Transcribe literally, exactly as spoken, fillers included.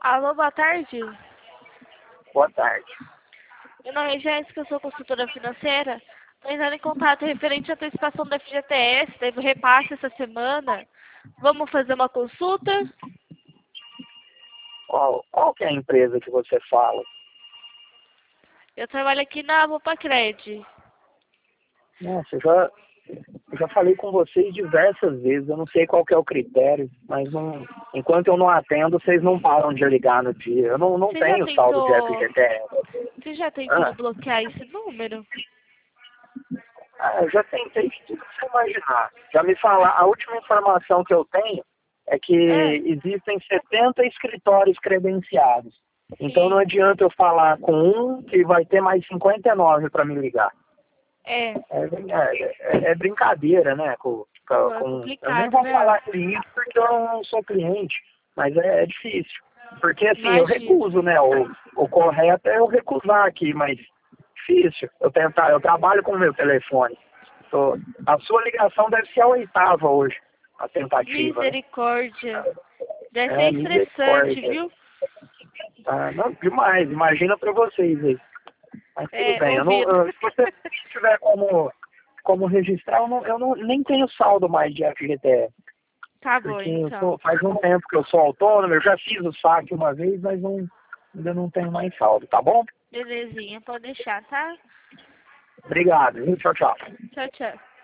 Alô, boa tarde. Boa tarde. Meu nome é Jéssica, eu sou consultora financeira. Estou entrando em contato referente à antecipação da F G T S, teve repasse essa semana. Vamos fazer uma consulta? Qual, qual que é a empresa que você fala? Eu trabalho aqui na Mopacred. Nossa, eu já, eu já falei com vocês diversas vezes, eu não sei qual que é o critério, mas não, enquanto eu não atendo, vocês não param de ligar no dia. Eu não, não Você já tenho saldo de tentou, F G T S. você já tentou Ah, bloquear esse número? ah, eu já tentei de tudo que você imaginar. Já me falar, a última informação que eu tenho é que É, existem setenta escritórios credenciados. Então não sim. adianta eu falar com um que vai ter mais cinquenta e nove para me ligar. É, É, brin- é, é- é brincadeira, né? Com, com, pô, é com- eu nem complicado, vou né? falar cliente porque eu não sou cliente, mas é, é difícil. Porque assim, eu Imagino. recuso, né? O, o correto é eu recusar aqui, mas difícil. Eu tentar, eu trabalho com o meu telefone. Tô- a sua ligação deve ser a oitava hoje, a tentativa, né? Misericórdia. Deve ser É, estressante, misericórdia. viu? Ah, não, demais, imagina pra vocês aí. Mas tudo É, bem, eu não, ouvido. eu- se você tiver como, como registrar, eu, não, eu não, nem tenho saldo mais de F G T S, Tá bom, porque eu então. sou, faz um tempo que eu sou autônomo, eu já fiz o saque uma vez, mas não, ainda não tenho mais saldo, tá bom? Belezinha, pode deixar, tá? Obrigado, viu? Tchau, tchau. Tchau, tchau.